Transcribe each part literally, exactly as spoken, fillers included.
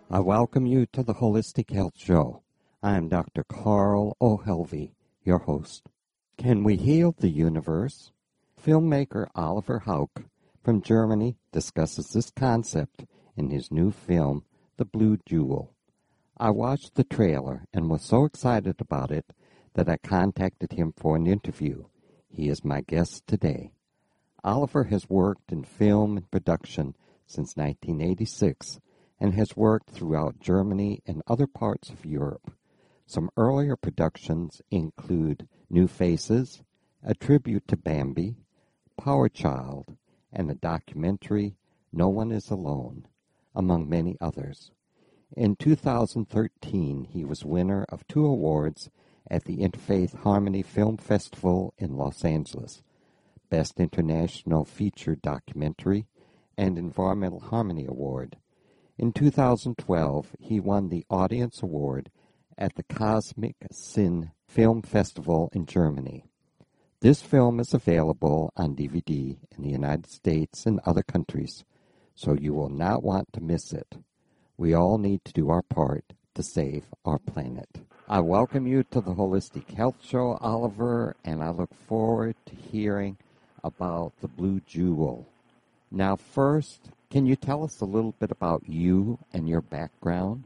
I welcome you to the Holistic Health Show. I am Doctor Carl O'Helvey, your host. Can we heal the universe? Filmmaker Oliver Hauck from Germany discusses this concept in his new film, The Blue Jewel. I watched the trailer and was so excited about it that I contacted him for an interview. He is my guest today. Oliver has worked in film and production since nineteen eighty-six and has worked throughout Germany and other parts of Europe. Some earlier productions include New Faces, a tribute to Bambi, Power Child, and the documentary No One Is Alone, among many others. In two thousand thirteen, he was winner of two awards at the Interfaith Harmony Film Festival in Los Angeles, Best International Feature Documentary and Environmental Harmony Award. In two thousand twelve, he won the Audience Award at the Cosmic Sin Film Festival in Germany. This film is available on D V D in the United States and other countries, so you will not want to miss it. We all need to do our part to save our planet. I welcome you to the Holistic Health Show, Oliver, and I look forward to hearing about The Blue Jewel. Now, first, can you tell us a little bit about you and your background?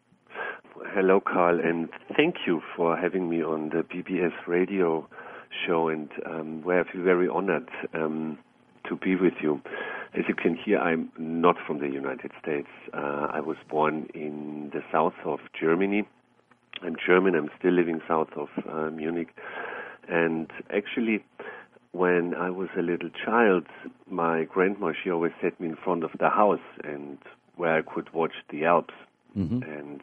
Hello, Carl, and thank you for having me on the B B S radio show, and um, where I feel very honored um, to be with you. As you can hear, I'm not from the United States. Uh, I was born in the south of Germany. I'm German. I'm still living south of uh, Munich. And actually, when I was a little child, my grandma, she always set me in front of the house and where I could watch the Alps. Mm-hmm. And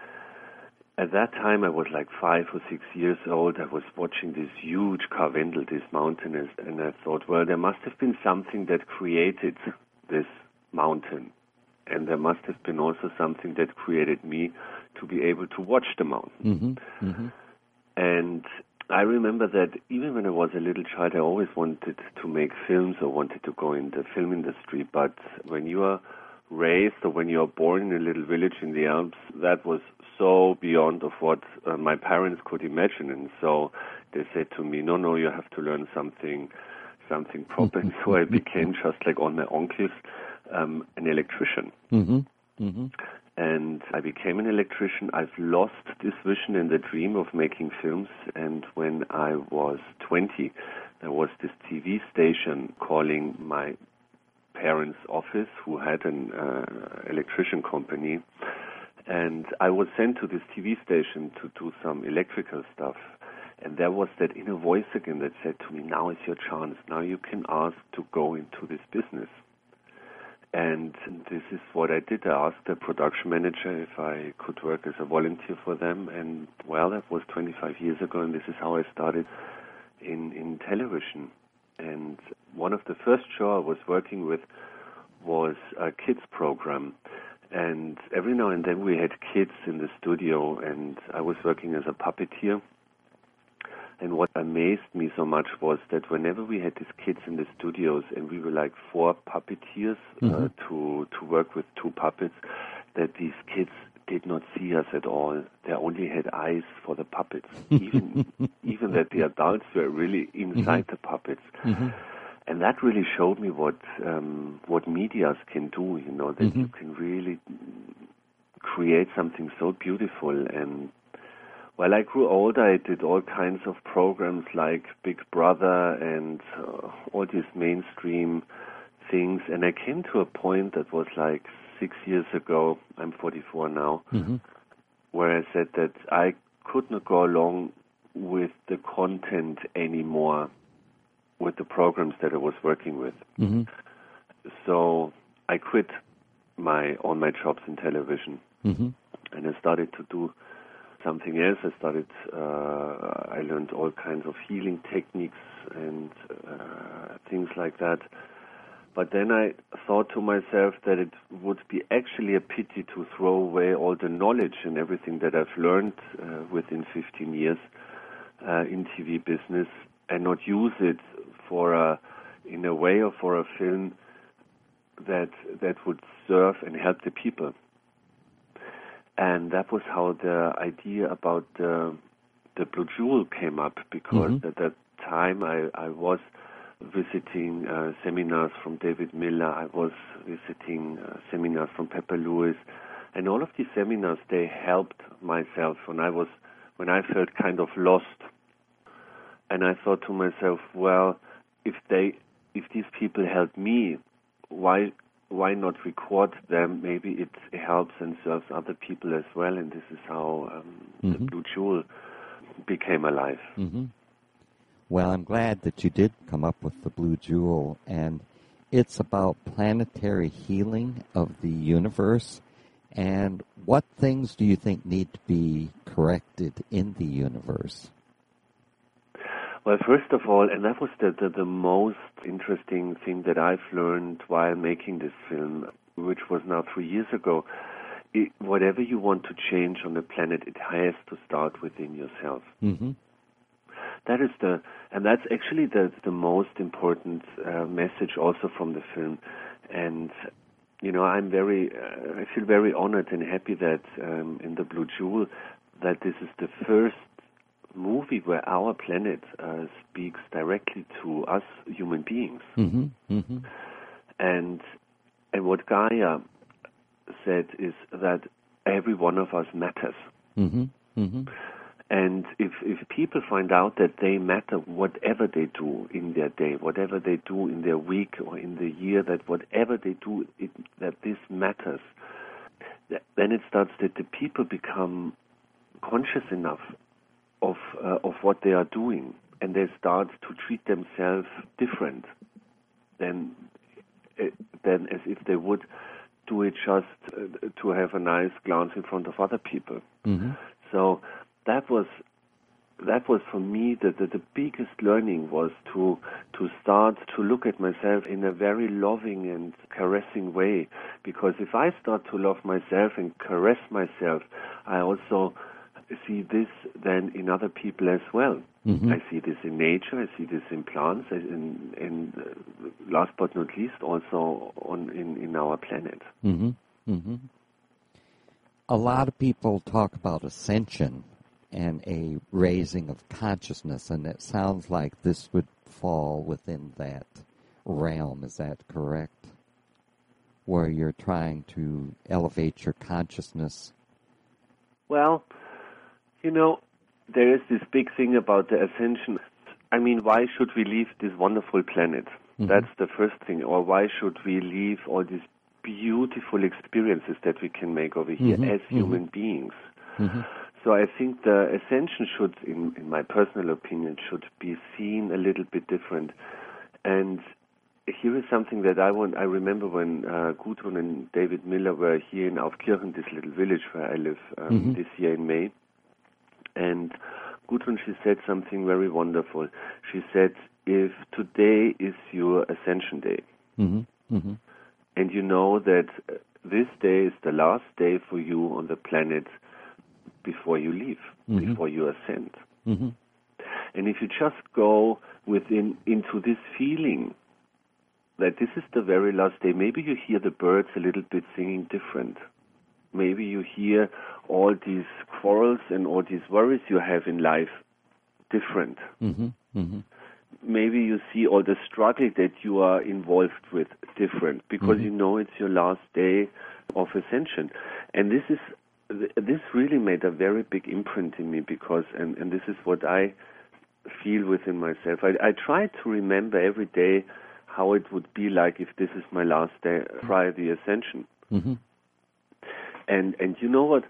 at that time, I was like five or six years old. I was watching this huge Karwendel, this mountain, and I thought, well, there must have been something that created this mountain. And there must have been also something that created me to be able to watch the mountain. Mm-hmm. Mm-hmm. And I remember that even when I was a little child, I always wanted to make films or wanted to go in the film industry. But when you are raised or when you are born in a little village in the Alps, that was so beyond of what uh, my parents could imagine. And so they said to me, no, no, you have to learn something something proper. And so I became, just like all my uncles, um, an electrician. Mm-hmm. Mm-hmm. And I became an electrician. I've lost this vision and the dream of making films. And when I was twenty, there was this T V station calling my parents' office, who had an uh, electrician company. And I was sent to this T V station to do some electrical stuff. And there was that inner voice again that said to me, now is your chance. Now you can ask to go into this business. And this is what I did. I asked the production manager if I could work as a volunteer for them. And, well, that was twenty-five years ago, and this is how I started in, in television. And one of the first shows I was working with was a kids program. And every now and then we had kids in the studio, and I was working as a puppeteer. And what amazed me so much was that whenever we had these kids in the studios, and we were like four puppeteers mm-hmm. uh, to to work with two puppets, that these kids did not see us at all. They only had eyes for the puppets. Even even that the adults were really inside mm-hmm. the puppets. Mm-hmm. And that really showed me what um, what medias can do. You know, that mm-hmm. you can really create something so beautiful. And while I grew older, I did all kinds of programs like Big Brother and uh, all these mainstream things. And I came to a point that was like six years ago, I'm forty-four now, mm-hmm. where I said that I could not go along with the content anymore, with the programs that I was working with. Mm-hmm. So I quit my all my jobs in television, mm-hmm. and I started to do something else. I started, uh, I learned all kinds of healing techniques and uh, things like that. But then I thought to myself that it would be actually a pity to throw away all the knowledge and everything that I've learned uh, within fifteen years uh, in T V business and not use it for a, in a way or for a film that that would serve and help the people. And that was how the idea about the, the Blue Jewel came up, because mm-hmm. at that time I, I was visiting uh, seminars from David Miller, I was visiting uh, seminars from Pepper Lewis, and all of these seminars, they helped myself when I was, when I felt kind of lost. And I thought to myself, well, if they, if these people help me, why why not record them? Maybe it helps and serves other people as well. And this is how um, mm-hmm. the Blue Jewel became alive. Mm-hmm. Well, I'm glad that you did come up with the Blue Jewel, and it's about planetary healing of the universe. And what things do you think need to be corrected in the universe? Well, first of all, and that was the, the, the most interesting thing that I've learned while making this film, which was now three years ago, it, whatever you want to change on the planet, it has to start within yourself. Mm-hmm. That is the, and that's actually the, the most important uh, message also from the film. And, you know, I'm very, uh, I feel very honored and happy that um, in the Blue Jewel, that this is the first movie where our planet uh, speaks directly to us human beings. Mm-hmm, mm-hmm. And and what Gaia said is that every one of us matters. Mm-hmm, mm-hmm. And if, if people find out that they matter, whatever they do in their day, whatever they do in their week or in the year, that whatever they do, it, that this matters, then it starts that the people become conscious enough of uh, of what they are doing, and they start to treat themselves different than uh, than as if they would do it just uh, to have a nice glance in front of other people. Mm-hmm. So that was that was for me the, the the biggest learning was to to start to look at myself in a very loving and caressing way, because if I start to love myself and caress myself, I also see this then in other people as well. Mm-hmm. I see this in nature, I see this in plants, and, and uh, last but not least also on in, in our planet. Mm-hmm. Mm-hmm. A lot of people talk about ascension and a raising of consciousness, and it sounds like this would fall within that realm. Is that correct? Where you're trying to elevate your consciousness? Well, you know, there is this big thing about the ascension. I mean, why should we leave this wonderful planet? Mm-hmm. That's the first thing. Or why should we leave all these beautiful experiences that we can make over here mm-hmm. as human mm-hmm. beings? Mm-hmm. So I think the ascension should, in, in my personal opinion, should be seen a little bit different. And here is something that I want. I remember when uh, Gudrun and David Miller were here in Aufkirchen, this little village where I live, um, mm-hmm. this year in May. And Gudrun, she said something very wonderful. She said, if today is your ascension day, mm-hmm. Mm-hmm. and you know that this day is the last day for you on the planet before you leave, mm-hmm. before you ascend. Mm-hmm. And if you just go within into this feeling that this is the very last day, maybe you hear the birds a little bit singing different. Maybe you hear all these quarrels and all these worries you have in life different. Mm-hmm. Mm-hmm. Maybe you see all the struggle that you are involved with different, because mm-hmm. you know it's your last day of ascension. And this is this really made a very big imprint in me, because, and, and this is what I feel within myself. I, I try to remember every day how it would be like if this is my last day prior to the ascension. Mm-hmm. And and you know what?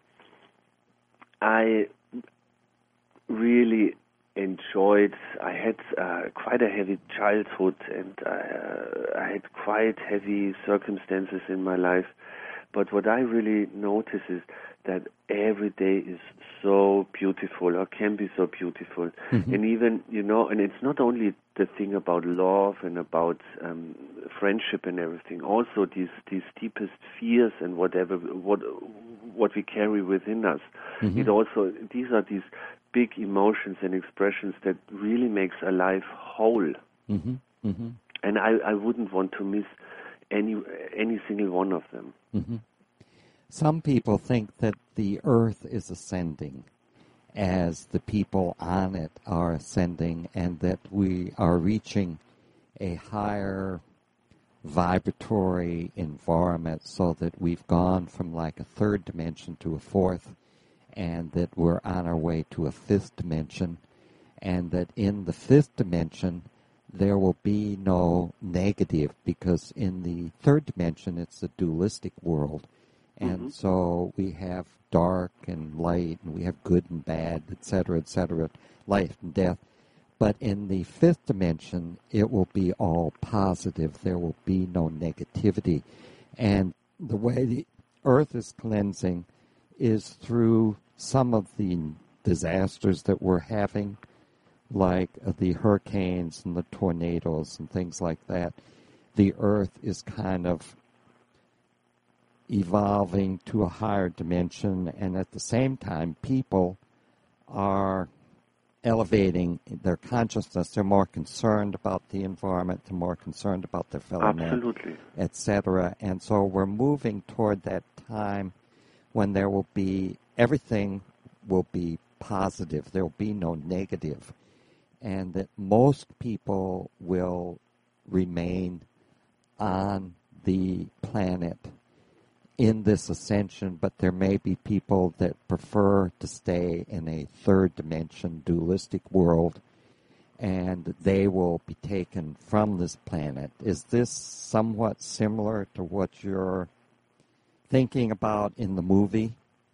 I really enjoyed, I had uh, quite a heavy childhood, and uh, I had quite heavy circumstances in my life. But what I really notice is that every day is so beautiful, or can be so beautiful. Mm-hmm. And even, you know, and it's not only the thing about love and about um, friendship and everything, also these these deepest fears and whatever, what what we carry within us. Mm-hmm. It also, these are these big emotions and expressions that really makes a life whole. Mm-hmm. Mm-hmm. And I, I wouldn't want to miss any any single one of them. Mm-hmm. some people think that the Earth is ascending as the people on it are ascending, and that we are reaching a higher vibratory environment, so that we've gone from like a third dimension to a fourth, and that we're on our way to a fifth dimension, and that in the fifth dimension there will be no negative, because in the third dimension it's a dualistic world. And mm-hmm. so we have dark and light, and we have good and bad, et cetera, et cetera, life and death. But in the fifth dimension, it will be all positive. There will be no negativity. And the way the Earth is cleansing is through some of the disasters that we're having, like the hurricanes and the tornadoes and things like that. The Earth is kind of evolving to a higher dimension, and at the same time, people are elevating their consciousness. They're more concerned about the environment, they're more concerned about their fellow Absolutely. men, et cetera. And so we're moving toward that time when there will be, everything will be positive. There will be no negative. And that most people will remain on the planet in this ascension, but there may be people that prefer to stay in a third dimension dualistic world, and they will be taken from this planet. Is this somewhat similar to what you're thinking about in the movie?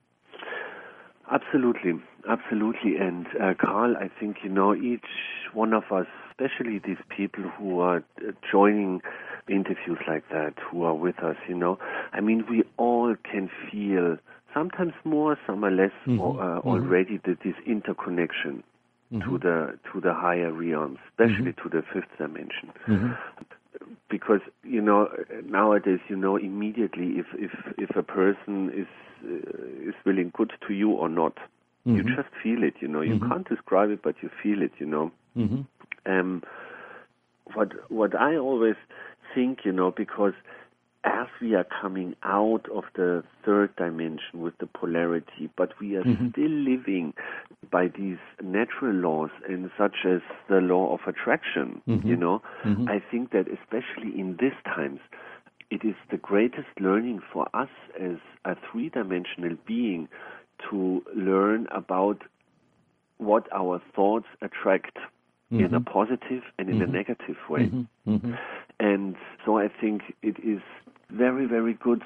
Absolutely, absolutely. And uh, Carl, I think, you know, each one of us, especially these people who are uh, joining interviews like that, who are with us, you know, I mean, we all can feel, sometimes more, some are less, mm-hmm. or, uh, mm-hmm. already, that this interconnection mm-hmm. to the to the higher realms, especially mm-hmm. to the fifth dimension. Mm-hmm. Because, you know, nowadays, you know, immediately if, if, if a person is uh, is feeling good to you or not, mm-hmm. you just feel it, you know. You mm-hmm. can't describe it, but you feel it, you know. Mm-hmm. Um, what what I always think, you know, because as we are coming out of the third dimension with the polarity, but we are mm-hmm. still living by these natural laws, and such as the law of attraction, mm-hmm. you know, mm-hmm. I think that especially in these times, it is the greatest learning for us as a three-dimensional being to learn about what our thoughts attract mm-hmm. in a positive and in mm-hmm. a negative way. Mm-hmm. Mm-hmm. And so I think it is very, very good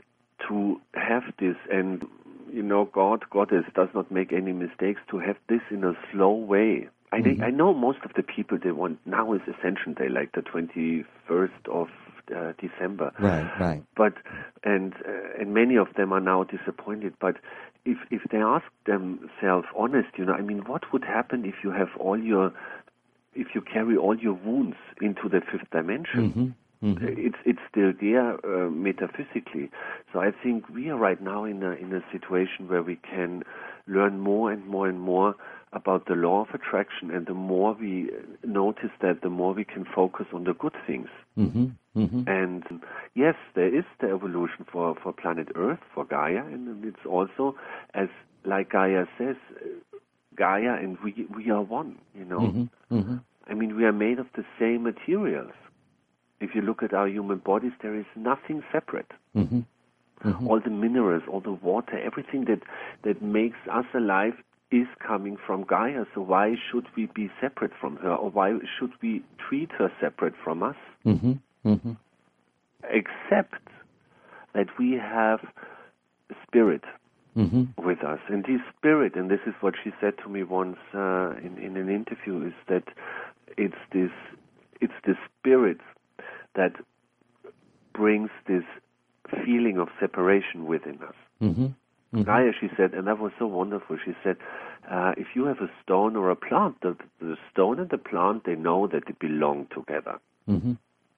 to have this, and, you know, God, Goddess does not make any mistakes, to have this in a slow way. I, mm-hmm. I know most of the people, they want, now is Ascension Day, like the twenty-first of uh, December. Right, right. But, and, uh, and many of them are now disappointed, but if, if they ask themselves honest, you know, I mean, what would happen if you have all your, if you carry all your wounds into the fifth dimension? Mm-hmm. Mm-hmm. It's it's still there uh, metaphysically. So I think we are right now in a in a situation where we can learn more and more and more about the law of attraction, and the more we notice that, the more we can focus on the good things. Mm-hmm. Mm-hmm. And yes, there is the evolution for, for planet Earth, for Gaia, and it's also, as like Gaia says, Gaia and we we are one. You know, mm-hmm. Mm-hmm. I mean, we are made of the same materials. If you look at our human bodies, there is nothing separate. Mm-hmm. Mm-hmm. All the minerals, all the water, everything that, that makes us alive is coming from Gaia. So why should we be separate from her? Or why should we treat her separate from us? Mm-hmm. Mm-hmm. Except that we have spirit mm-hmm. with us. And this spirit, and this is what she said to me once uh, in, in an interview, is that it's this, it's the spirit that brings this feeling of separation within us. Mm-hmm. Mm-hmm. Gaia, she said, and that was so wonderful, she said, uh, if you have a stone or a plant, the, the stone and the plant, they know that they belong together. Mm-hmm.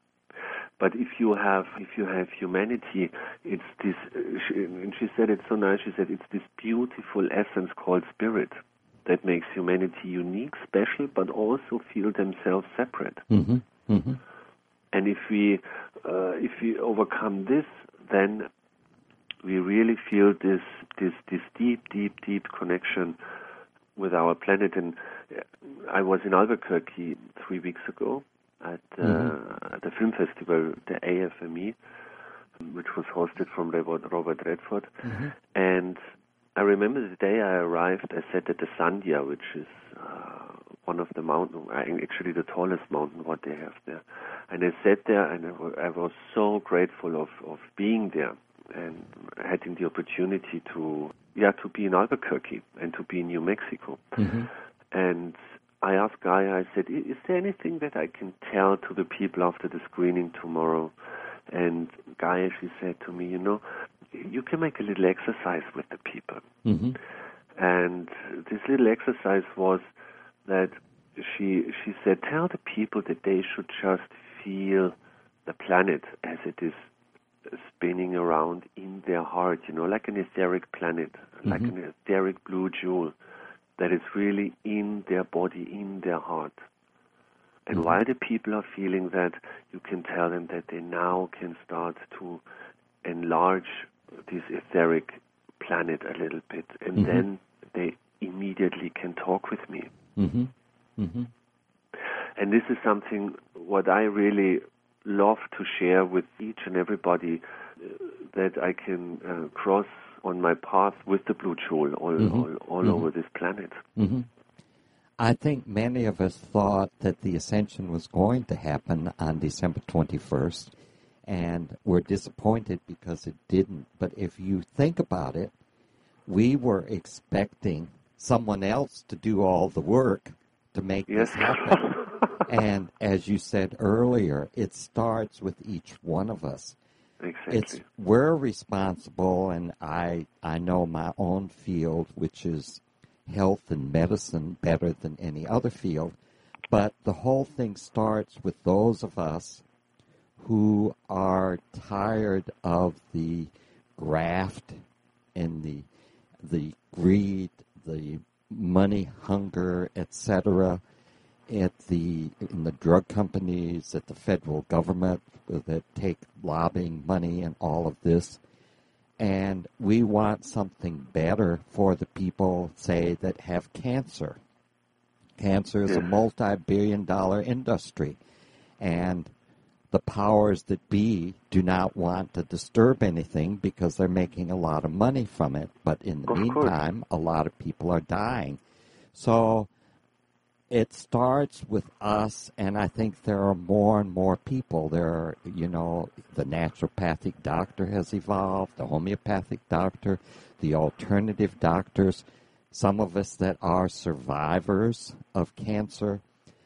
But if you have if you have humanity, it's this, uh, she, and she said it so nice, she said, it's this beautiful essence called spirit that makes humanity unique, special, but also feel themselves separate. Mm-hmm. Mm-hmm. And if we uh, if we overcome this, then we really feel this this this deep, deep, deep connection with our planet. And I was in Albuquerque three weeks ago at, uh, mm-hmm. at the film festival, the A F M E, which was hosted from Robert Redford. Mm-hmm. And I remember the day I arrived, I sat at the Sandia, which is uh, one of the mountain, actually the tallest mountain what they have there. And I sat there, and I, w- I was so grateful of, of being there and having the opportunity to, yeah, to be in Albuquerque and to be in New Mexico. Mm-hmm. And I asked Gaia, I said, is there anything that I can tell to the people after the screening tomorrow? And Gaia, she said to me, you know, you can make a little exercise with the people. Mm-hmm. And this little exercise was that she she said, tell the people that they should just feel the planet as it is spinning around in their heart, you know, like an etheric planet, mm-hmm. like an etheric blue jewel that is really in their body, in their heart. And mm-hmm. while the people are feeling that, you can tell them that they now can start to enlarge this etheric planet a little bit, and mm-hmm. then they immediately can talk with me. Mm-hmm. Mm-hmm. And this is something what I really love to share with each and everybody, uh, that I can uh, cross on my path with the blue jewel all, mm-hmm. all, all mm-hmm. over this planet. Mm-hmm. I think many of us thought that the ascension was going to happen on December twenty-first, and we're disappointed because it didn't. But if you think about it, we were expecting someone else to do all the work to make yes. this happen. And as you said earlier, it starts with each one of us. Exactly. It's we're responsible, and I I know my own field, which is health and medicine, better than any other field. But the whole thing starts with those of us who are tired of the graft and the the greed, the money hunger, et cetera, at the in the drug companies, at the federal government that take lobbying money and all of this. And we want something better for the people, say, that have cancer. Cancer is a multi-billion dollar industry, and the powers that be do not want to disturb anything because they're making a lot of money from it. But in the of meantime, course. a lot of people are dying. So it starts with us, and I think there are more and more people. There are, you know, the naturopathic doctor has evolved, the homeopathic doctor, the alternative doctors, some of us that are survivors of cancer.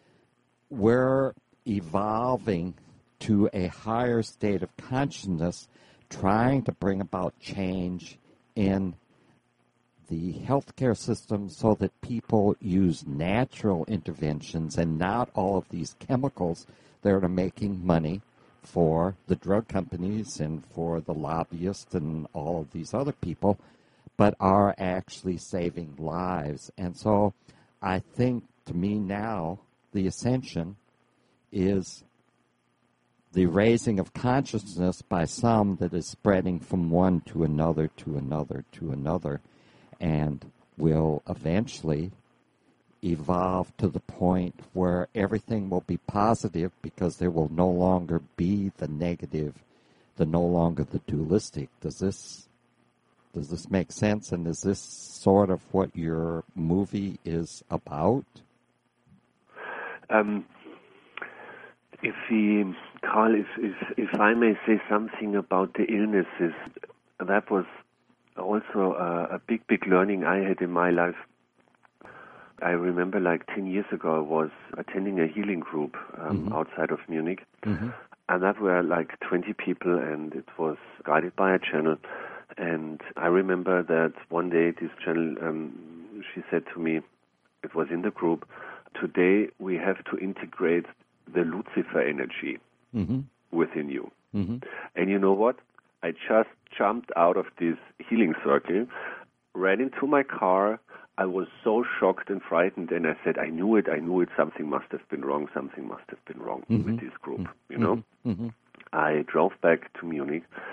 We're evolving to a higher state of consciousness, trying to bring about change in the healthcare system so that people use natural interventions and not all of these chemicals that are making money for the drug companies and for the lobbyists and all of these other people, but are actually saving lives. And so I think, to me now, the ascension is the raising of consciousness by some that is spreading from one to another to another to another, and will eventually evolve to the point where everything will be positive because there will no longer be the negative, the no longer the dualistic. Does this does this make sense? And is this sort of what your movie is about? Um, if we, Carl, if, if if I may say something about the illnesses, that was also a, a big, big learning I had in my life. I remember like ten years ago I was attending a healing group um, mm-hmm. outside of Munich. Mm-hmm. And that were like twenty people, and it was guided by a channel. And I remember that one day this channel, um, she said to me, it was in the group, today we have to integrate the Lucifer energy mm-hmm. within you. Mm-hmm. And you know what? I just jumped out of this healing circle, ran into my car. I was so shocked and frightened, and I said, I knew it, I knew it, something must have been wrong, something must have been wrong mm-hmm. with this group, you know? Mm-hmm. I drove back to Munich,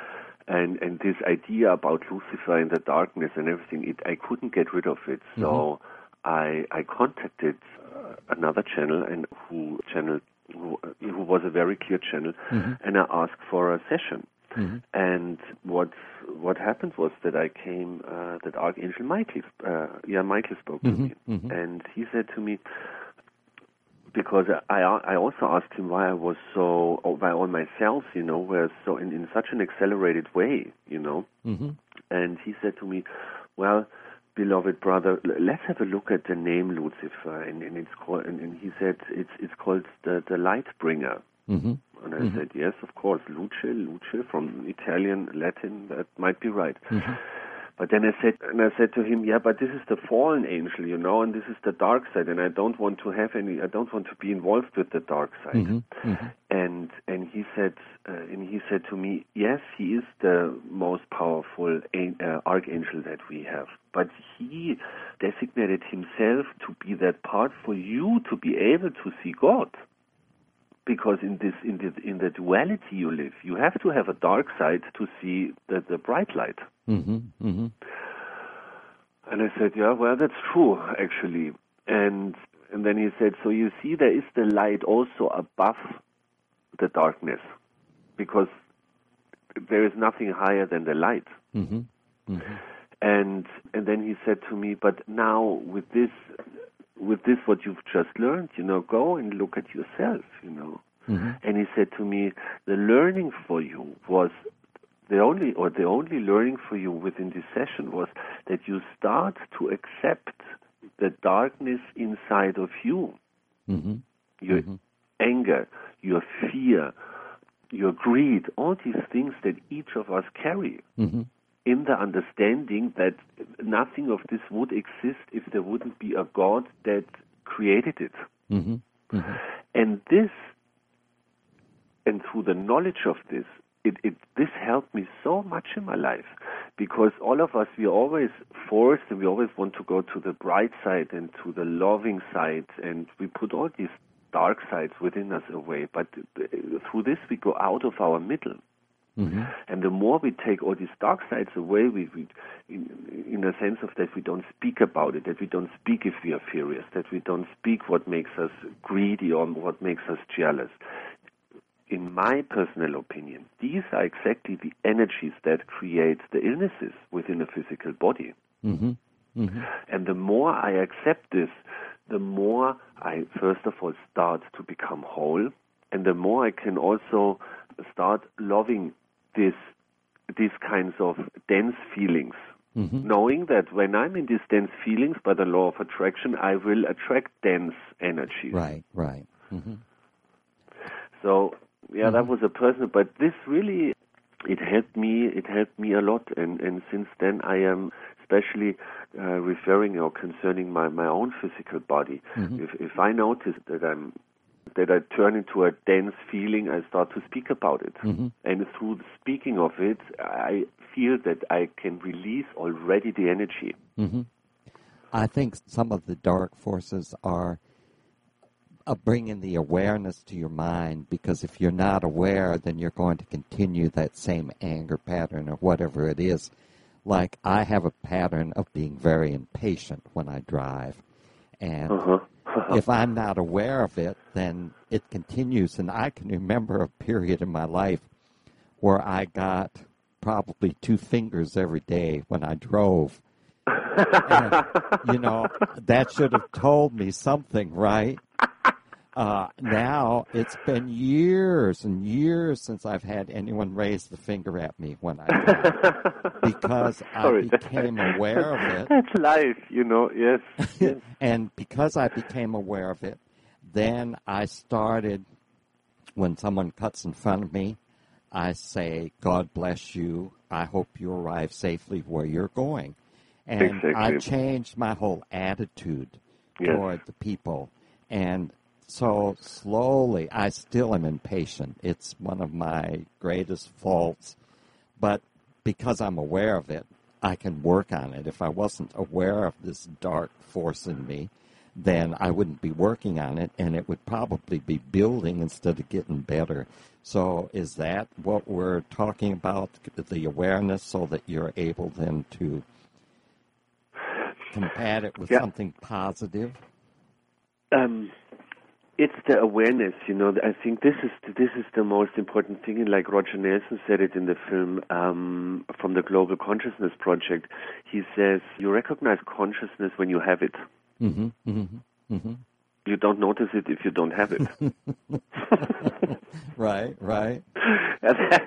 And and this idea about Lucifer and the darkness and everything, it, I couldn't get rid of it. So mm-hmm. I I contacted uh, another channel and who channel who, who was a very clear channel, mm-hmm. and I asked for a session. Mm-hmm. And what what happened was that I came uh, that Archangel Michael uh, yeah Michael spoke mm-hmm. to me, mm-hmm. and he said to me, because I I also asked him why I was so why all my cells, you know, were so in, in such an accelerated way, you know, mm-hmm. and he said to me, well, beloved brother, let's have a look at the name Lucifer, and, and it's called and, and he said it's it's called the the light bringer. Mm-hmm. And I mm-hmm. said, yes, of course, luce, luce, from Italian, Latin, that might be right. Mm-hmm. But then I said, and I said to him, yeah, but this is the fallen angel, you know, and this is the dark side, and I don't want to have any, I don't want to be involved with the dark side. Mm-hmm. Mm-hmm. And and he said, uh, and he said to me, yes, he is the most powerful uh, archangel that we have, but he designated himself to be that part for you to be able to see God. Because in this, in the in the duality you live, you have to have a dark side to see the, the bright light. Mm-hmm, mm-hmm. And I said, yeah, well, that's true, actually. And and then he said, so you see, there is the light also above the darkness, because there is nothing higher than the light. Mm-hmm, mm-hmm. And and then he said to me, but now with this. With this, what you've just learned, you know, go and look at yourself, you know. Mm-hmm. And he said to me, the learning for you was the only, or the only learning for you within this session was that you start to accept the darkness inside of you. Mm-hmm. Your mm-hmm. anger, your fear, your greed, all these things that each of us carry. Mm-hmm. In the understanding that nothing of this would exist if there wouldn't be a God that created it. Mm-hmm. Mm-hmm. And this, and through the knowledge of this, it, it this helped me so much in my life, because all of us, we are always forced and we always want to go to the bright side and to the loving side, and we put all these dark sides within us away. But through this, we go out of our middle. Mm-hmm. And the more we take all these dark sides away, we, we in, in a sense of that we don't speak about it, that we don't speak if we are furious, that we don't speak what makes us greedy or what makes us jealous. In my personal opinion, these are exactly the energies that create the illnesses within a physical body. Mm-hmm. Mm-hmm. And the more I accept this, the more I, first of all, start to become whole, and the more I can also start loving this, these kinds of dense feelings, mm-hmm. knowing that when I'm in these dense feelings, by the law of attraction, I will attract dense energies. Right, right. Mm-hmm. So, yeah, mm-hmm. that was a personal, but this really, it helped me, it helped me a lot, and, and since then I am especially uh, referring or concerning my, my own physical body. Mm-hmm. If, if I notice that I'm that I turn into a dense feeling, I start to speak about it. Mm-hmm. And through the speaking of it, I feel that I can release already the energy. Mm-hmm. I think some of the dark forces are uh, bringing the awareness to your mind, because if you're not aware, then you're going to continue that same anger pattern or whatever it is. Like, I have a pattern of being very impatient when I drive. And uh-huh. if I'm not aware of it, then it continues. And I can remember a period in my life where I got probably two fingers every day when I drove. And, you know, that should have told me something, right? Uh, now, it's been years and years since I've had anyone raise the finger at me when I drive, because I became aware of it. That's life, you know, yes. yes. And because I became aware of it, then I started, when someone cuts in front of me, I say, God bless you. I hope you arrive safely where you're going. And exactly. I changed my whole attitude yes. toward the people. And so slowly, I still am impatient. It's one of my greatest faults. But because I'm aware of it, I can work on it. If I wasn't aware of this dark force in me, then I wouldn't be working on it, and it would probably be building instead of getting better. So is that what we're talking about, the awareness, so that you're able then to combat it with yeah. something positive? Um, it's the awareness, you know. I think this is this is the most important thing. And like Roger Nelson said it in the film um, from the Global Consciousness Project, he says you recognize consciousness when you have it. Mm-hmm, mm-hmm, mm-hmm. You don't notice it if you don't have it. Right, right. And that,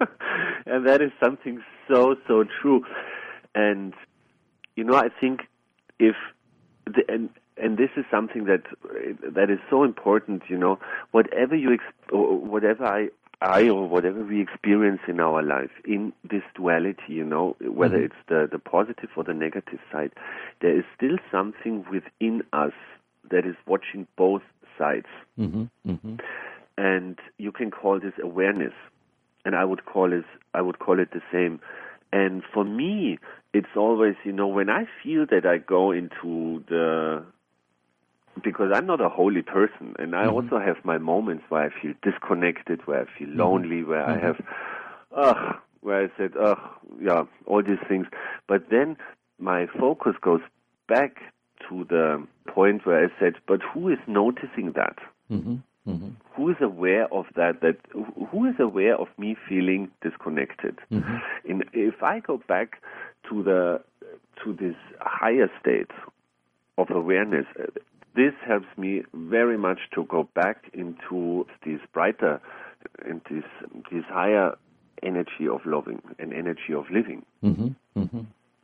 and that is something so, so true. And, you know, I think if, the, and, and this is something that that is so important, you know, whatever you, exp- or whatever I, I or whatever we experience in our life, in this duality, you know, whether mm-hmm. it's the, the positive or the negative side, there is still something within us that is watching both sides. Mm-hmm. Mm-hmm. And you can call this awareness, and I would call it I would call it the same. And for me, it's always, you know, when I feel that I go into the, because I'm not a holy person, and I mm-hmm. also have my moments where I feel disconnected, where I feel mm-hmm. lonely, where mm-hmm. I have, ugh, where I said, ugh, yeah, all these things. But then my focus goes back to the point where I said, but who is noticing that? Mm-hmm. Mm-hmm. Who is aware of that? That who is aware of me feeling disconnected? Mm-hmm. In, if I go back to the to this higher state of awareness, this helps me very much to go back into this brighter, in this this higher energy of loving and energy of living. Mm-hmm. Mm-hmm.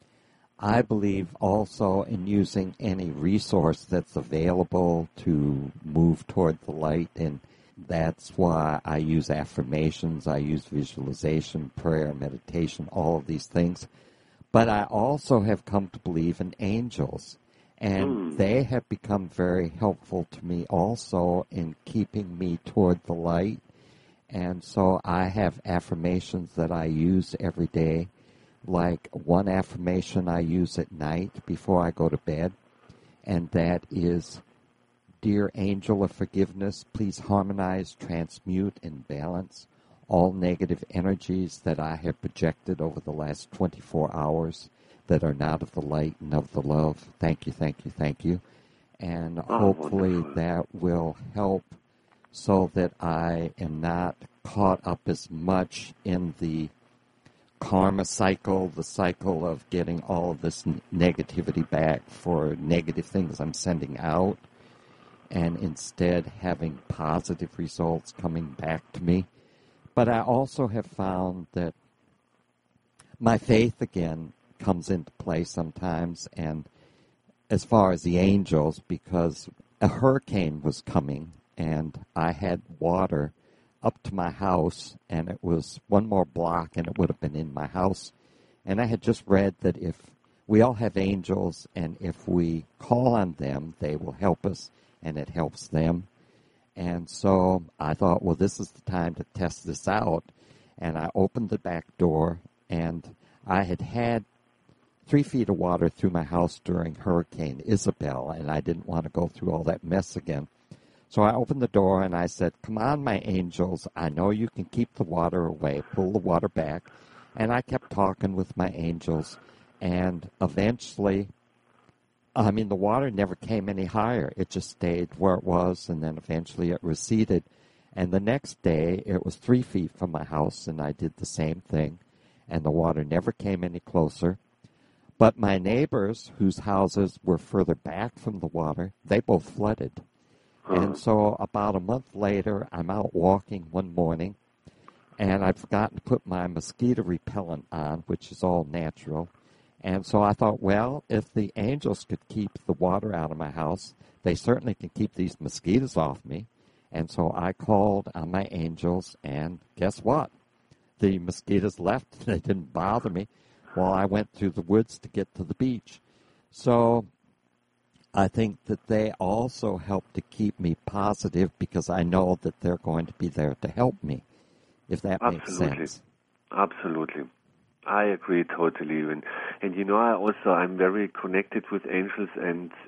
I believe also in using any resource that's available to move toward the light, and that's why I use affirmations, I use visualization, prayer, meditation, all of these things. But I also have come to believe in angels, and mm. they have become very helpful to me also in keeping me toward the light. And so I have affirmations that I use every day. Like one affirmation I use at night before I go to bed, and that is, Dear Angel of Forgiveness, please harmonize, transmute, and balance all negative energies that I have projected over the last twenty-four hours that are not of the light and of the love. Thank you, thank you, thank you. And oh, hopefully wonderful. That will help so that I am not caught up as much in the karma cycle, the cycle of getting all of this n- negativity back for negative things I'm sending out, and instead having positive results coming back to me. But I also have found that my faith, again, comes into play sometimes, and as far as the angels, because a hurricane was coming, and I had water up to my house, and it was one more block, and it would have been in my house. And I had just read that if we all have angels, and if we call on them, they will help us, and it helps them. And so I thought, well, this is the time to test this out. And I opened the back door, and I had had three feet of water through my house during Hurricane Isabel, and I didn't want to go through all that mess again. So I opened the door and I said, come on, my angels, I know you can keep the water away, pull the water back. And I kept talking with my angels, and eventually, I mean, the water never came any higher. It just stayed where it was, and then eventually it receded. And the next day, it was three feet from my house, and I did the same thing, and the water never came any closer. But my neighbors, whose houses were further back from the water, they both flooded. And so about a month later, I'm out walking one morning, and I'd forgotten to put my mosquito repellent on, which is all natural. And so I thought, well, if the angels could keep the water out of my house, they certainly can keep these mosquitoes off me. And so I called on my angels, and guess what? The mosquitoes left. They didn't bother me while I went through the woods to get to the beach. So I think that they also help to keep me positive because I know that they're going to be there to help me, if that Absolutely. makes sense. Absolutely. I agree totally. And, and you know, I also, I'm very connected with angels, and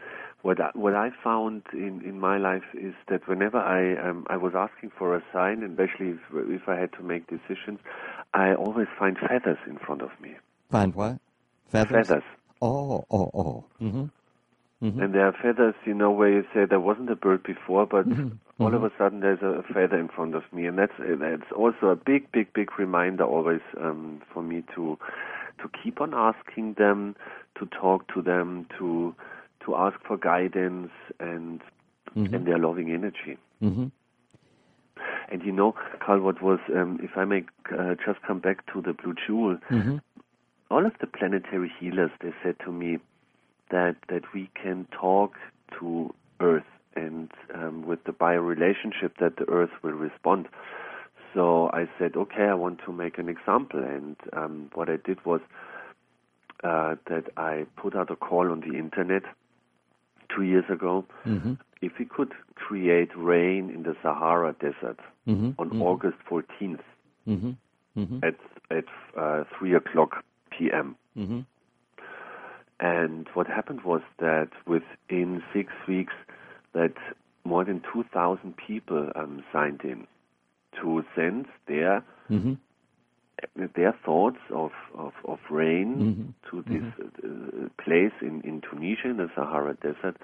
what I, what I found in, in my life is that whenever I um, I was asking for a sign, and especially if, if I had to make decisions, I always find feathers in front of me. Find what? Feathers? Feathers. Oh, oh, oh. Mm-hmm. Mm-hmm. And there are feathers, you know, where you say there wasn't a bird before, but mm-hmm. all mm-hmm. of a sudden there's a feather in front of me, and that's that's also a big, big, big reminder always um, for me to to keep on asking them, to talk to them, to to ask for guidance and mm-hmm. and their loving energy. Mm-hmm. And you know, Carl, what was um, if I may uh, just come back to the Blue Jewel, mm-hmm. all of the planetary healers, they said to me that that we can talk to Earth, and um, with the biorelationship that the Earth will respond. So I said, okay, I want to make an example, and um, what I did was uh, that I put out a call on the internet two years ago. Mm-hmm. If we could create rain in the Sahara Desert mm-hmm. on mm-hmm. August fourteenth mm-hmm. Mm-hmm. at at uh, three o'clock p.m. Mm-hmm. And what happened was that within six weeks, that more than two thousand people um, signed in to send their mm-hmm. their thoughts of, of, of rain mm-hmm. to this mm-hmm. uh, place in, in Tunisia, in the Sahara Desert,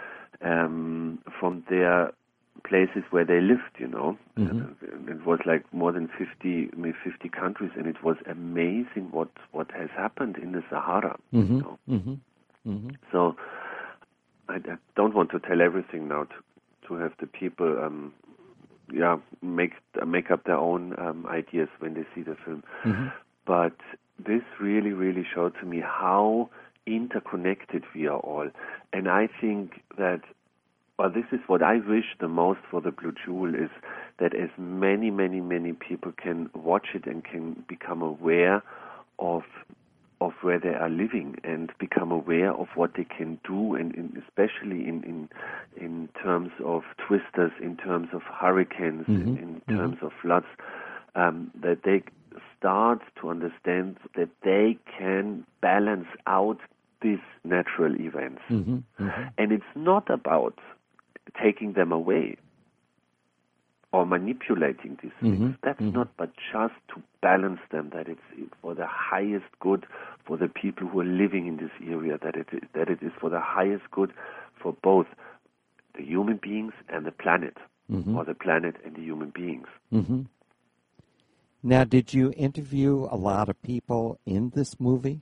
um, from their places where they lived, you know. Mm-hmm. It was like more than fifty, maybe fifty countries, and it was amazing what, what has happened in the Sahara. Mm-hmm. You know? Mm-hmm. Mm-hmm. So I, I don't want to tell everything now to, to have the people, um, yeah, make make up their own um, ideas when they see the film. Mm-hmm. But this really, really showed to me how interconnected we are all, and I think that. Well, this is what I wish the most for the Blue Jewel, is that as many, many, many people can watch it and can become aware of of where they are living and become aware of what they can do, and, and especially in, in in terms of twisters, in terms of hurricanes, mm-hmm. in, in terms mm-hmm. of floods, um, that they start to understand that they can balance out these natural events. Mm-hmm. Mm-hmm. And it's not about taking them away or manipulating these things. Mm-hmm. That's mm-hmm. not, but just to balance them, that it's for the highest good for the people who are living in this area, that it is, that it is for the highest good for both the human beings and the planet, mm-hmm. or the planet and the human beings. Mm-hmm. Now, did you interview a lot of people in this movie?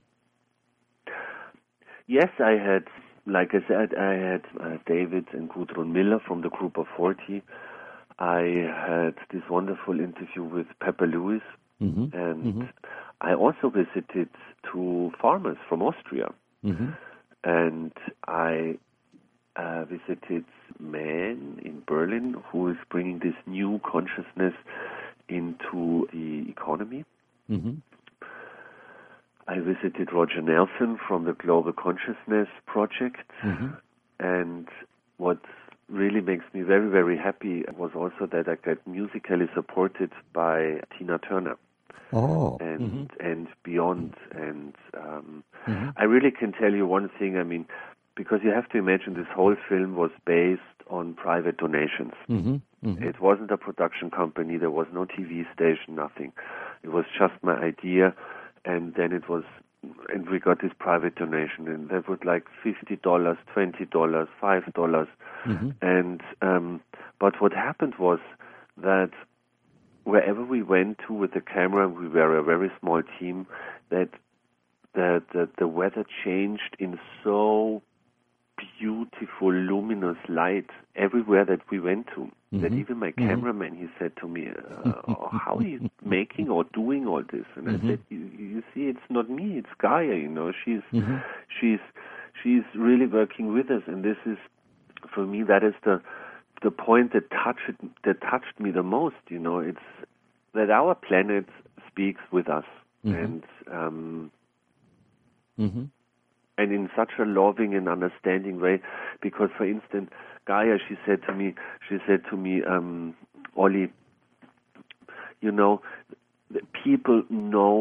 Yes, I had, like I said, I had uh, David and Gudrun Miller from the Group of forty. I had this wonderful interview with Pepper Lewis, mm-hmm. and mm-hmm. I also visited two farmers from Austria, mm-hmm. and I uh, visited a man in Berlin who is bringing this new consciousness into the economy. Mm-hmm. I visited Roger Nelson from the Global Consciousness Project, mm-hmm. and what really makes me very, very happy was also that I got musically supported by Tina Turner. Oh. And mm-hmm. and beyond. And um, mm-hmm. I really can tell you one thing, I mean, because you have to imagine this whole film was based on private donations. Mm-hmm. Mm-hmm. It wasn't a production company, there was no T V station, nothing. It was just my idea. And then it was, and we got this private donation, and that was like fifty dollars, twenty dollars, five dollars. Mm-hmm. And, um, but what happened was that wherever we went to with the camera, we were a very small team, that the, the, the weather changed in so beautiful, luminous light everywhere that we went to. Mm-hmm. That even my cameraman, he said to me, uh, oh, how are you making or doing all this? And mm-hmm. I said, you, you see, it's not me, it's Gaia, you know, she's, mm-hmm. she's, she's really working with us. And this is, for me, that is the, the point that touched, that touched me the most, you know, it's that our planet speaks with us. Mm-hmm. And, um, mm-hmm. and in such a loving and understanding way, because, for instance, Gaia, she said to me, she said to me, um, Ollie, you know, people know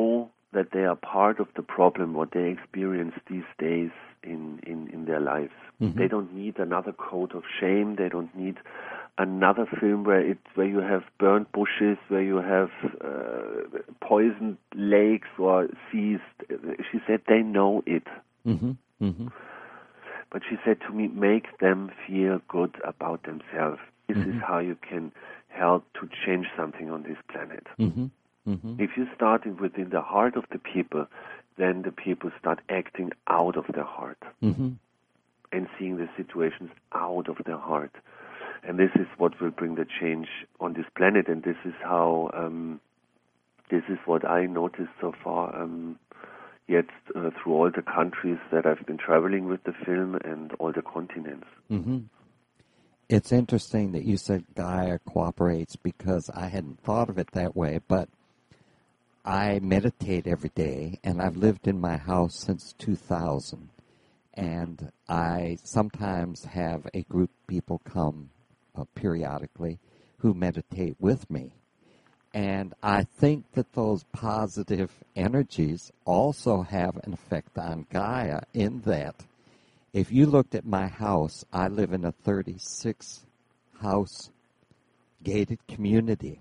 that they are part of the problem, what they experience these days in, in, in their lives. Mm-hmm. They don't need another coat of shame. They don't need another film where it where you have burnt bushes, where you have uh, poisoned lakes or seas. She said they know it. Mm-hmm. Mm-hmm. But she said to me, make them feel good about themselves. This mm-hmm. is how you can help to change something on this planet. Mm-hmm. Mm-hmm. If you start it within the heart of the people, then the people start acting out of their heart mm-hmm. and seeing the situations out of their heart. And this is what will bring the change on this planet. And this is how, um, this is what I noticed so far, um, yet uh, through all the countries that I've been traveling with the film and all the continents. Mm-hmm. It's interesting that you said Gaia cooperates, because I hadn't thought of it that way, but I meditate every day, and I've lived in my house since two thousand, and I sometimes have a group of people come uh, periodically who meditate with me, and I think that those positive energies also have an effect on Gaia, in that if you looked at my house, I live in a thirty-six house gated community.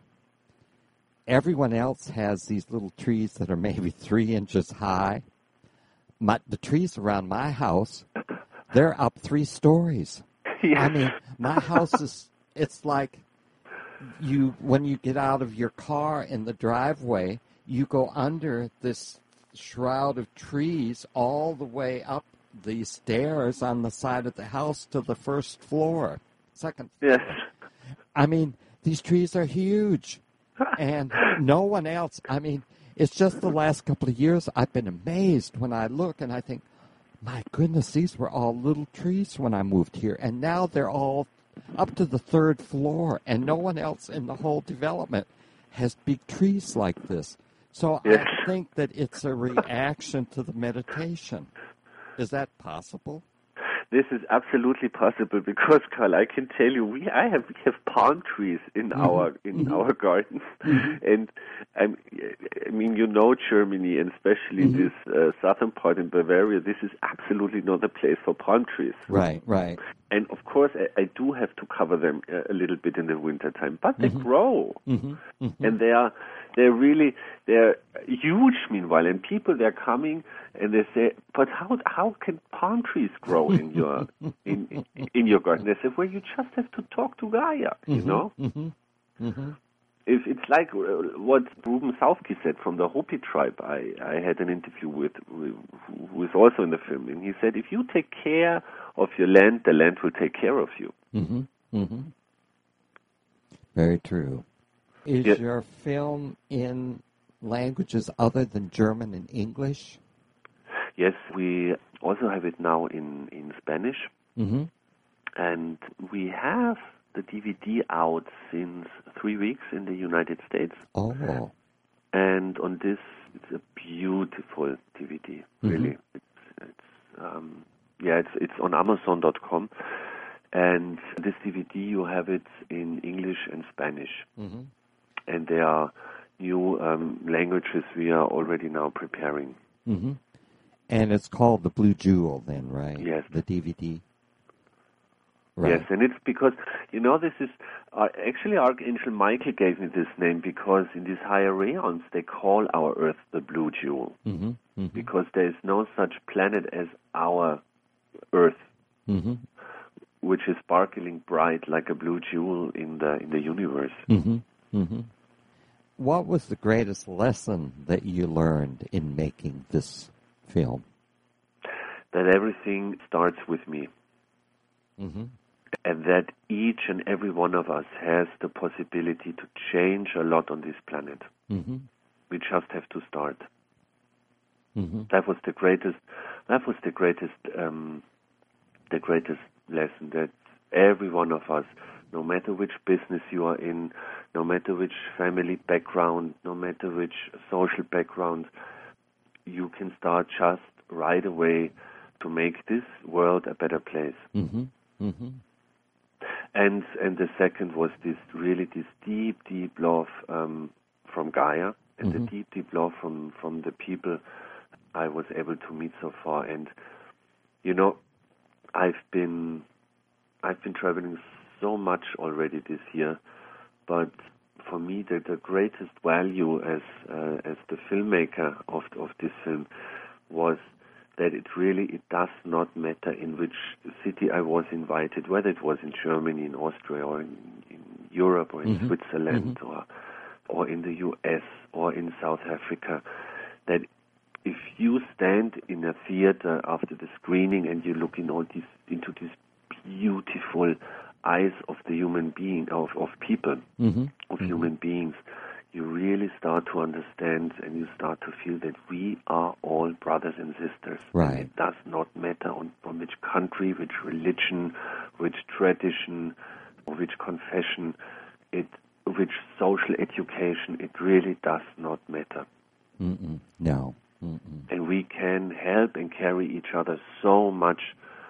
Everyone else has these little trees that are maybe three inches high. My, the trees around my house, they're up three stories. Yes. I mean, my house is, it's like you, when you get out of your car in the driveway, you go under this shroud of trees all the way up the stairs on the side of the house to the first floor, second floor. Yes. I mean, these trees are huge. And no one else, I mean, it's just the last couple of years I've been amazed when I look and I think, my goodness, these were all little trees when I moved here. And now they're all up to the third floor, and no one else in the whole development has big trees like this. So yes. I think that it's a reaction to the meditation. Is that possible? This is absolutely possible, because, Carl, I can tell you, we I have we have palm trees in mm-hmm. our in mm-hmm. our garden, mm-hmm. and I'm, I mean, you know, Germany, and especially mm-hmm. this uh, southern part in Bavaria, this is absolutely not a place for palm trees. Right, right. And of course, I, I do have to cover them a, a little bit in the wintertime, but they mm-hmm. grow, mm-hmm. Mm-hmm. and they are they're really they're huge. Meanwhile, and people, they're coming and they say, "But how how can palm trees grow in your in in your garden?" They say, "Well, you just have to talk to Gaia, you mm-hmm. know." Mm-hmm. Mm-hmm. If it's like what Ruben Saufke said from the Hopi tribe. I, I had an interview with, with who is also in the film, and he said, if you take care of your land, the land will take care of you. Mm-hmm. Mm-hmm. Very true. Is yeah. your film in languages other than German and English? Yes, we also have it now in, in Spanish. Mm-hmm. And we have the D V D out since three weeks in the United States. Oh. And on this, it's a beautiful D V D, really. Mm-hmm. It's, it's um, yeah, it's it's on Amazon dot com. And this D V D, you have it in English and Spanish. Mm-hmm. And there are new um, languages we are already now preparing. Mm-hmm. And it's called The Blue Jewel then, right? Yes. The D V D. Right. Yes, and it's because, you know, this is, uh, actually Archangel Michael gave me this name because in these higher realms they call our Earth the Blue Jewel. Mm-hmm. Mm-hmm. Because there is no such planet as our Earth, mm-hmm. which is sparkling bright like a blue jewel in the in the universe. Mm-hmm. Mm-hmm. What was the greatest lesson that you learned in making this film? That everything starts with me. Mm-hmm. And that each and every one of us has the possibility to change a lot on this planet. Mm-hmm. We just have to start. Mm-hmm. That was the greatest. That was the greatest. Um, the greatest lesson, that every one of us, no matter which business you are in, no matter which family background, no matter which social background, you can start just right away to make this world a better place. Mm-hmm. Mm-hmm. And and the second was this really this deep, deep love um, from Gaia and Mm-hmm. the deep, deep love from, from the people I was able to meet so far. And, you know, I've been I've been traveling so much already this year, but for me, the, the greatest value as uh, as the filmmaker of of this film was that it really it does not matter in which city I was invited, whether it was in Germany, in Austria, or in, in Europe, or in Mm-hmm. Switzerland, Mm-hmm. or or in the U S or in South Africa, that if you stand in a theater after the screening and you look in all these into these beautiful eyes of the human being, of, of people, Mm-hmm. of Mm-hmm. human beings, you really start to understand and you start to feel that we are all brothers and sisters. Right. And it does not matter on, on which country, which religion, which tradition, or which confession, it, which social education, it really does not matter. Mm-mm. No. Mm-mm. And we can help and carry each other so much.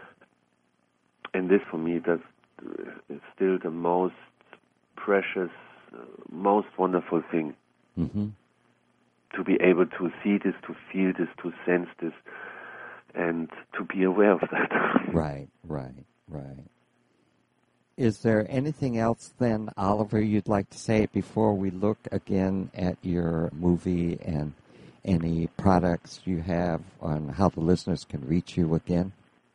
And this, for me, that's uh, still the most precious, uh, most wonderful thing. Mm-hmm. To be able to see this, to feel this, to sense this, and to be aware of that. Right, right, right. Is there anything else then, Oliver, you'd like to say before we look again at your movie and any products you have on how the listeners can reach you again?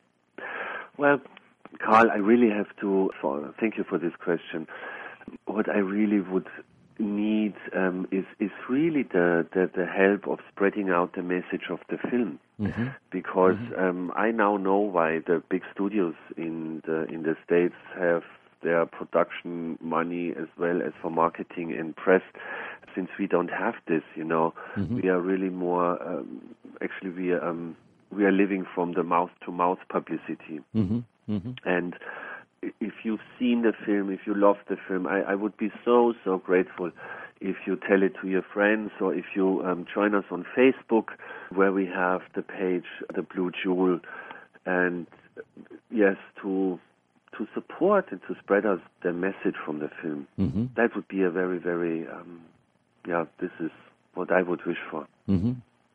Well, Carl, I really have to, for, thank you for this question. What I really would need um, is is really the, the, the help of spreading out the message of the film. Mm-hmm. Because Mm-hmm. um, I now know why the big studios in the in the States have their production money as well as for marketing and press. Since we don't have this, you know, Mm-hmm. we are really more. Um, actually, we are um, we are living from the mouth to mouth publicity. Mm-hmm. Mm-hmm. And if you've seen the film, if you love the film, I, I would be so, so grateful if you tell it to your friends or if you um, join us on Facebook, where we have the page, The Blue Jewel, and yes, to to support and to spread us the message from the film. Mm-hmm. That would be a very, very, um, yeah, this is what I would wish for. Mm-hmm.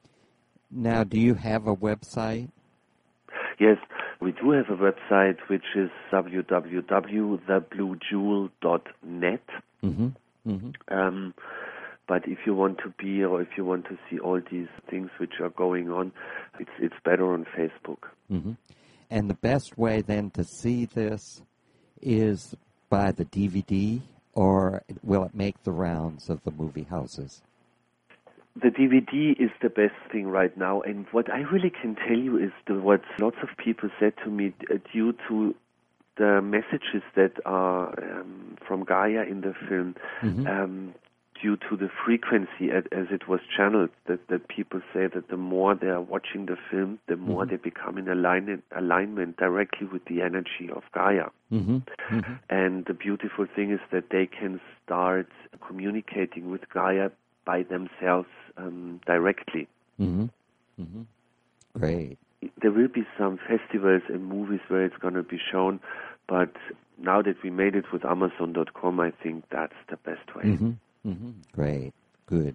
Now, do you have a website? Yes, we do have a website which is w w w dot the blue jewel dot net. Mm-hmm. Mm-hmm. Um, but if you want to be or if you want to see all these things which are going on, it's it's better on Facebook. Mm-hmm. And the best way then to see this is by the D V D, or will it make the rounds of the movie houses? The D V D is the best thing right now, and what I really can tell you is the, what lots of people said to me uh, due to the messages that are um, from Gaia in the film, Mm-hmm. um, due to the frequency as, as it was channeled, that, that people say that the more they are watching the film, the more Mm-hmm. they become in alignment, alignment directly with the energy of Gaia. Mm-hmm. Mm-hmm. And the beautiful thing is that they can start communicating with Gaia by themselves um, directly. Mm-hmm. Mm-hmm. Great. There will be some festivals and movies where it's going to be shown, but now that we made it with Amazon dot com, I think that's the best way. Mm-hmm. Mm-hmm. Great. Good.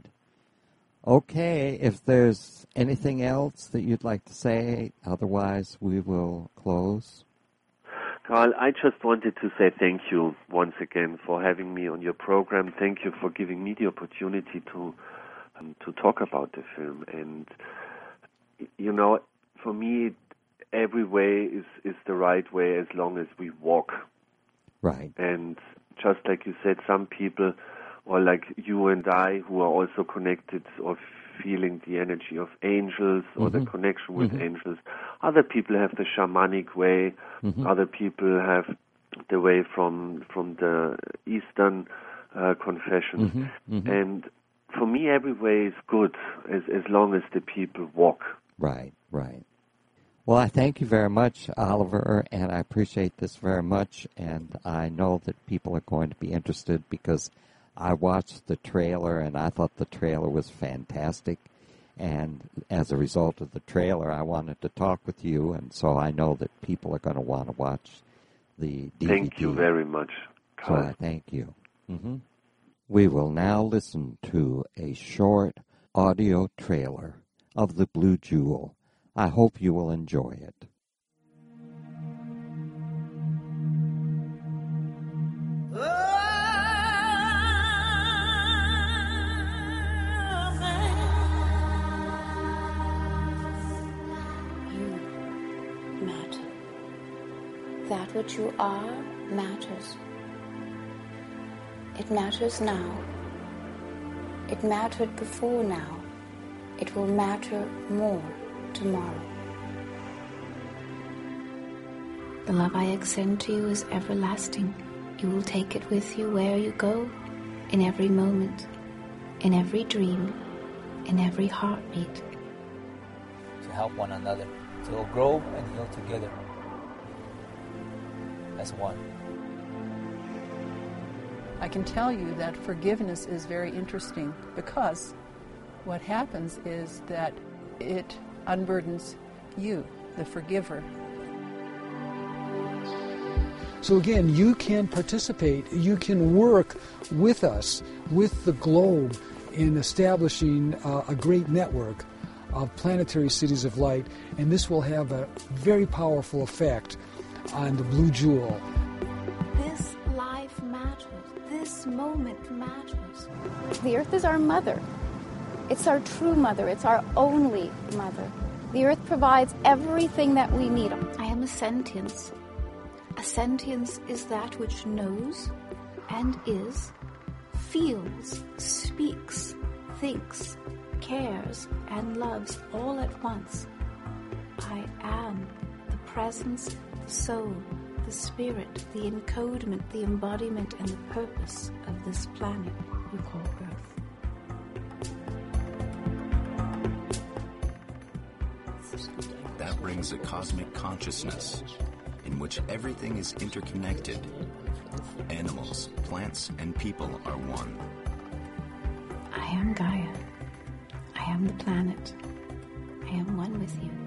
Okay, if there's anything else that you'd like to say, otherwise we will close. Carl, I just wanted to say thank you once again for having me on your program. Thank you for giving me the opportunity to um, to talk about the film. And, you know, for me, every way is, is the right way as long as we walk. Right. And just like you said, some people, or like you and I, who are also connected or feeling the energy of angels or Mm-hmm. the connection with Mm-hmm. angels. Other people have the shamanic way. Mm-hmm. Other people have the way from from the Eastern uh, confessions. Mm-hmm. Mm-hmm. And for me, every way is good as as long as the people walk. Right, right. Well, I thank you very much, Oliver, and I appreciate this very much, and I know that people are going to be interested because I watched the trailer, and I thought the trailer was fantastic, and as a result of the trailer, I wanted to talk with you, and so I know that people are going to want to watch the D V D. Thank you very much, So Carl. I thank you. Mm-hmm. We will now listen to a short audio trailer of The Blue Jewel. I hope you will enjoy it. You matter. That which you are matters. It matters now. It mattered before now. It will matter more tomorrow. The love I extend to you is everlasting. You will take it with you where you go, in every moment, in every dream, in every heartbeat. To help one another, to grow and heal together as one. I can tell you that forgiveness is very interesting because what happens is that it unburdens you, the forgiver. So again, you can participate, you can work with us, with the globe, in establishing uh, a great network of planetary cities of light, and this will have a very powerful effect on the Blue Jewel. This life matters. This moment matters. The earth is our mother. It's our true mother. It's our only mother. The earth provides everything that we need. I am a sentience. A sentience is that which knows and is, feels, speaks, thinks, cares, and loves all at once. I am the presence, the soul, the spirit, the encodement, the embodiment, and the purpose of this planet you call Earth. That brings a cosmic consciousness in which everything is interconnected. Animals, plants, and people are one. I am Gaia. I am the planet. I am one with you.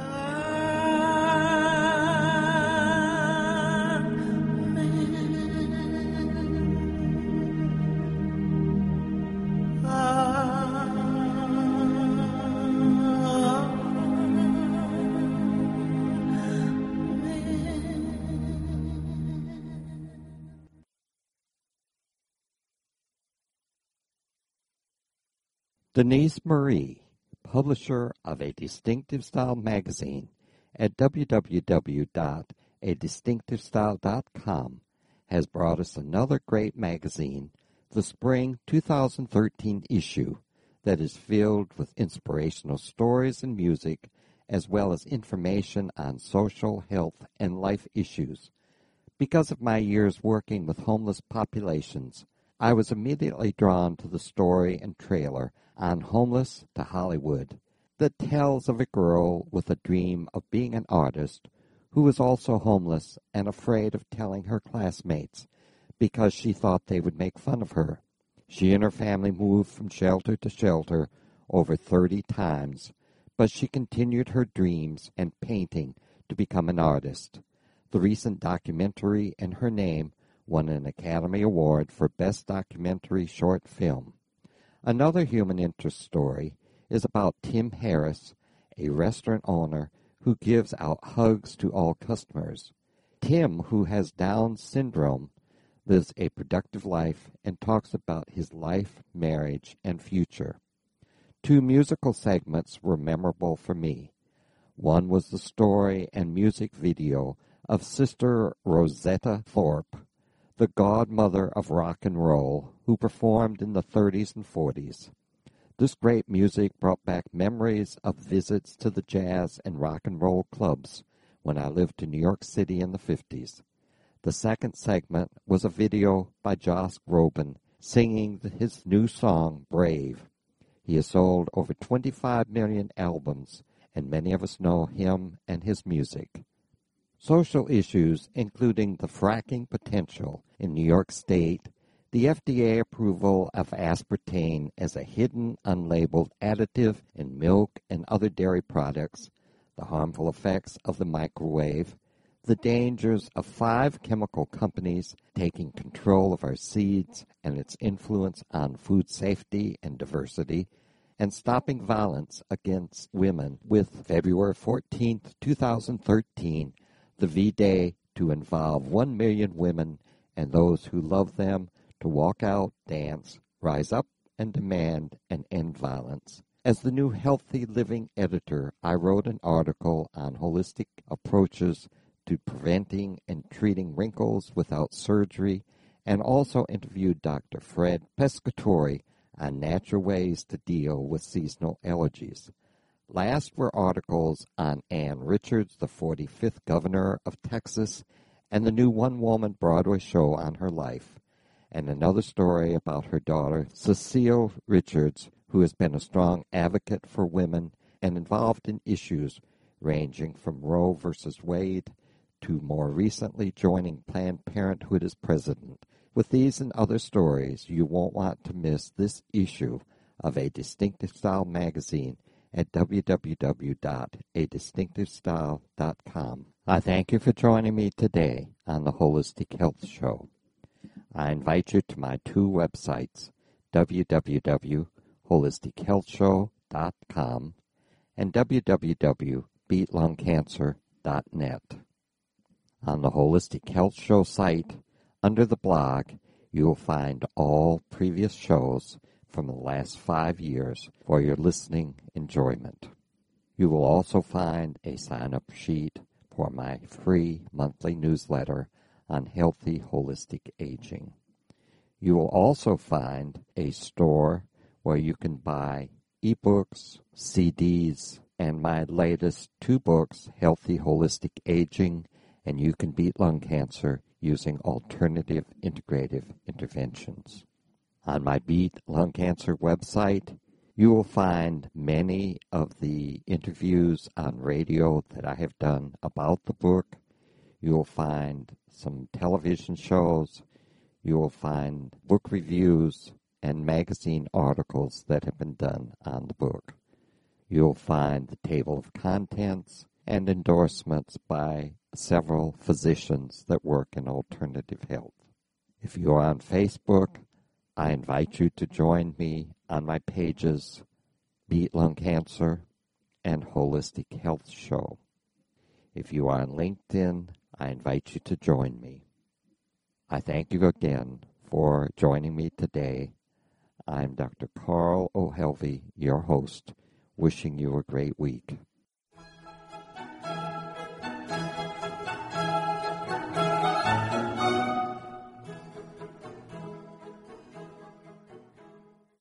Denise Marie, publisher of A Distinctive Style magazine at w w w dot a distinctive style dot com, has brought us another great magazine, the spring two thousand thirteen issue, that is filled with inspirational stories and music, as well as information on social, health, and life issues. Because of my years working with homeless populations, I was immediately drawn to the story and trailer on Homeless to Hollywood that tells of a girl with a dream of being an artist who was also homeless and afraid of telling her classmates because she thought they would make fun of her. She and her family moved from shelter to shelter over thirty times, but she continued her dreams and painting to become an artist. The recent documentary in her name won an Academy Award for Best Documentary Short Film. Another human interest story is about Tim Harris, a restaurant owner who gives out hugs to all customers. Tim, who has Down syndrome, lives a productive life and talks about his life, marriage, and future. Two musical segments were memorable for me. One was the story and music video of Sister Rosetta Thorpe, the godmother of rock and roll, who performed in the thirties and forties. This great music brought back memories of visits to the jazz and rock and roll clubs when I lived in New York City in the fifties. The second segment was a video by Josh Groban singing his new song, Brave. He has sold over twenty-five million albums, and many of us know him and his music. Social issues, including the fracking potential in New York State, the F D A approval of aspartame as a hidden, unlabeled additive in milk and other dairy products, the harmful effects of the microwave, the dangers of five chemical companies taking control of our seeds and its influence on food safety and diversity, and stopping violence against women with February fourteenth, two thousand thirteen, the V-Day to involve one million women and those who love them to walk out, dance, rise up, and demand and end violence. As the new Healthy Living editor, I wrote an article on holistic approaches to preventing and treating wrinkles without surgery, and also interviewed Doctor Fred Pescatore on natural ways to deal with seasonal allergies. Last were articles on Ann Richards, the forty-fifth governor of Texas, and the new one-woman Broadway show on her life, and another story about her daughter, Cecile Richards, who has been a strong advocate for women and involved in issues ranging from Roe versus Wade to more recently joining Planned Parenthood as president. With these and other stories, you won't want to miss this issue of A Distinctive Style magazine at w w w dot a distinctive style dot com. I thank you for joining me today on the Holistic Health Show. I invite you to my two websites, w w w dot holistic health show dot com and w w w dot beat lung cancer dot net. On the Holistic Health Show site, under the blog, you will find all previous shows from the last five years for your listening enjoyment. You will also find a sign-up sheet for my free monthly newsletter on healthy holistic aging. You will also find a store where you can buy ebooks, C Ds, and my latest two books, Healthy Holistic Aging and You Can Beat Lung Cancer Using Alternative Integrative Interventions. On my Beat Lung Cancer website, you will find many of the interviews on radio that I have done about the book. You will find some television shows. You will find book reviews and magazine articles that have been done on the book. You'll find the table of contents and endorsements by several physicians that work in alternative health. If you're on Facebook, I invite you to join me on my pages, Beat Lung Cancer and Holistic Health Show. If you are on LinkedIn, I invite you to join me. I thank you again for joining me today. I'm Doctor Carl O'Helvey, your host, wishing you a great week.